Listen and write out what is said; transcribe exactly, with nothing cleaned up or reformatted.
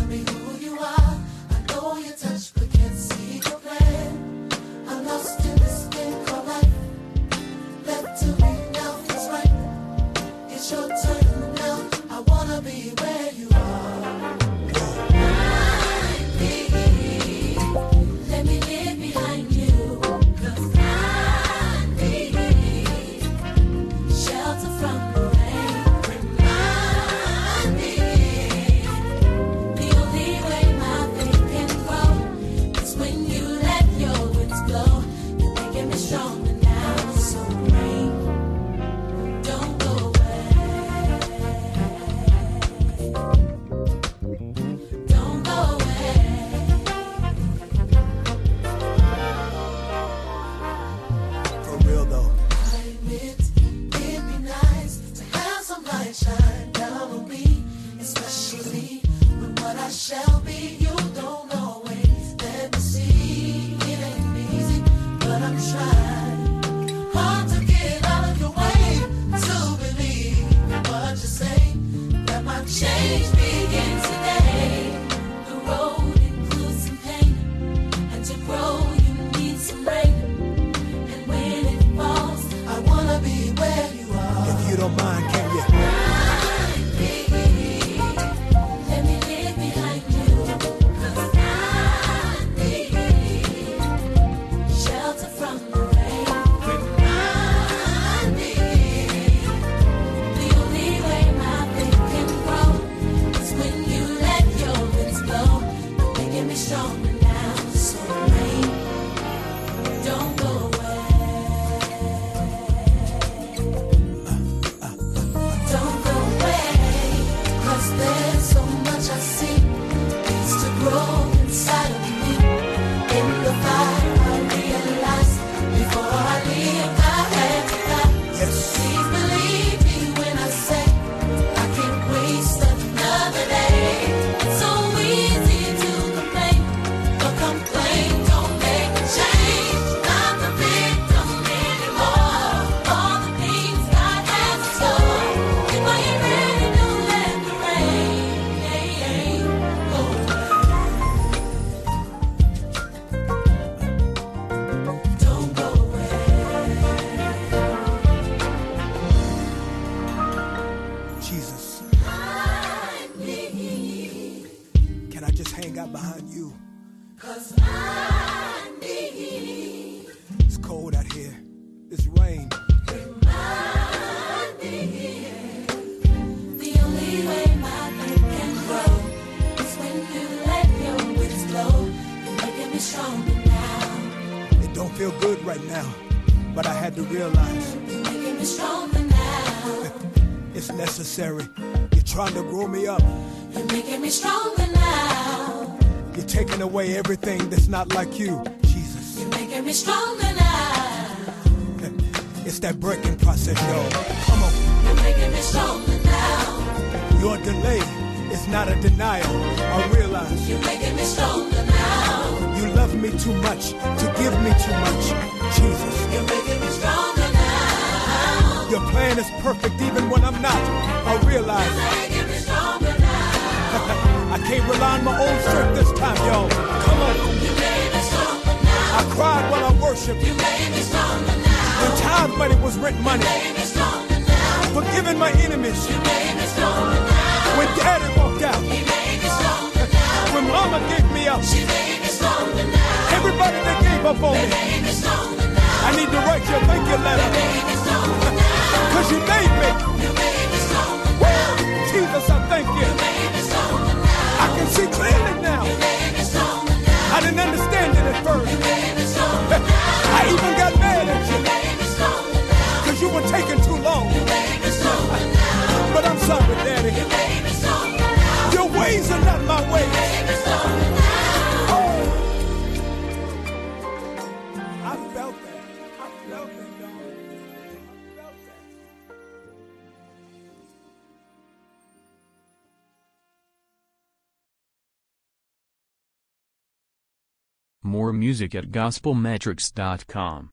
me who you are. I know you touch but can't see your plan. I'm lost in this thing called life. Left to me now feels right. It's your turn now. I wanna be where you are. Find me. Let me live behind you. 'Cause find me. Shelter from the rain. Remind me. The only way my faith can grow is when you let your winds blow. You're making me stronger now. So rain, don't go away. Don't go away. For real though. I admit it'd be nice to have some light shine down on me, especially when what I shall be you don't always let me see. It ain't easy, but I'm trying hard to get out of your way to believe what you say. That my change begins today. The road includes some pain, and to grow you need some rain. And when it falls, I wanna be where you are. If you don't mind, can you? Find me. Let me live behind you. 'Cause find me. Shelter from the rain. Remind me. The only way my faith can grow is when you let your winds blow. You're making me stronger now. So rain, don't go away. Don't go away. 'Cause there's so much I see needs to grow inside of me. In the fire I realize before I leave I had to die. Yes. Please believe me when I say I can't waste another day. It's so easy to complain, but complain don't make a change. Not the victim anymore. All the things God has in store. If I ain't ready, don't let the rain go away. Don't go away. Jesus, Find me. can I just hang out behind you? 'Cause find me. It's cold out here. It's rain. Remind me. The only way my faith can grow is when you let your winds blow. You're making me stronger now. It don't feel good right now, but I had to realize You're making me stronger now. it's necessary. You're trying to grow me up. You're making me stronger now. You're taking away everything that's not like you, Jesus. You're making me stronger now. It's that breaking process, y'all. Come on. You're making me stronger now. Your delay is not a denial. I realize You're making me stronger now. you love me too much to give me too much, Jesus. You're making me stronger now. Your plan is perfect even when I'm not. I realize You're making me stronger now. I can't rely on my own strength this time, y'all. Come on. You made me stronger now. I cried while I worshiped. You made me stronger now. When tithe money was rent money. You made me stronger now. Forgiving my enemies. You made me stronger now. When daddy walked out. You made me stronger now. When mama gave me up. She made me stronger now. Everybody that gave up on You me. made me stronger now. I need to write you a thank you letter. You made me stronger now. Cause you made me. You made me stronger Woo! now. Jesus, I thank you. You made me stronger now. I can see clearly now. You made me stronger now. I didn't understand it at first. You made me stronger now. I even got mad at you. You made me stronger now. Cause you were taking too long. You made me stronger now. But I'm sorry, Daddy. You made me stronger now. Your ways are not my ways. You made me stronger now. Oh. I felt that. I felt that, dog. I felt that. More music at gospel metrics dot com.